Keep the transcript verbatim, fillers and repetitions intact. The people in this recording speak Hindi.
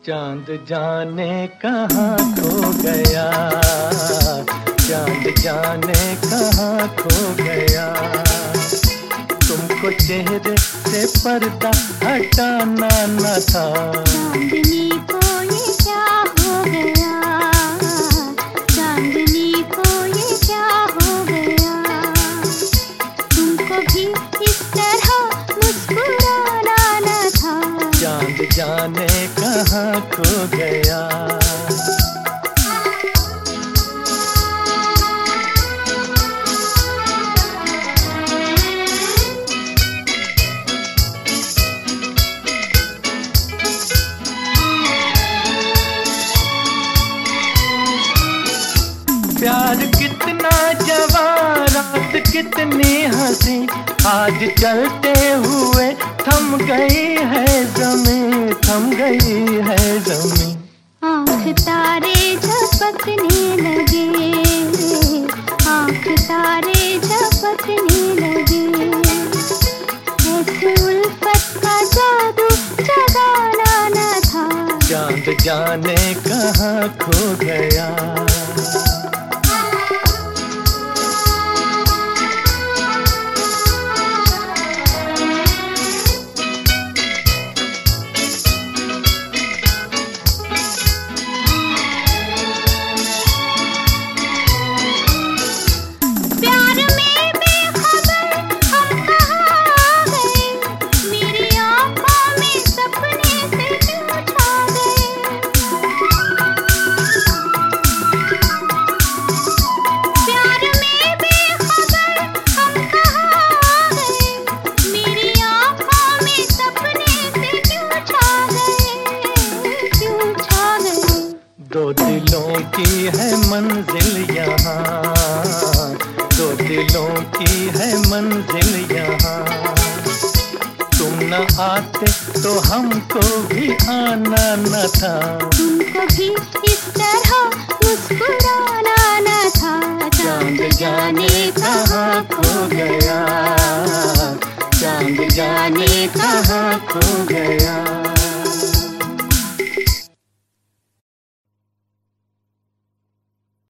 चांद जाने कहाँ खो गया, चांद जाने कहाँ खो गया। तुमको चेहरे से पर्दा हटाना न था। चांदनी को ये क्या हो गया, चांदनी को ये क्या हो गया। तुमको भी इस तरह मुस्कुराना न था। चांद जाने कहाँ खो गया। प्यार कितना जवां, रात कितनी हंसी, आज चलते हुए थम गई है ज़मीं, थम गई है ज़मीं। आँख तारे झपकने लगे, आँख तारे झपकने लगे। ऐसे उल्फत का जादू जगाना न था। चांद जाने कहाँ खो गया। दो दिलों की है मंजिल यहाँ, दो दिलों की है मंजिल यहाँ। तुम न आते तो हमको भी आना न था। तुमको भी इस तरह मुस्कुराना न था। चांद जाने कहाँ खो गया, चांद जाने कहाँ खो गया।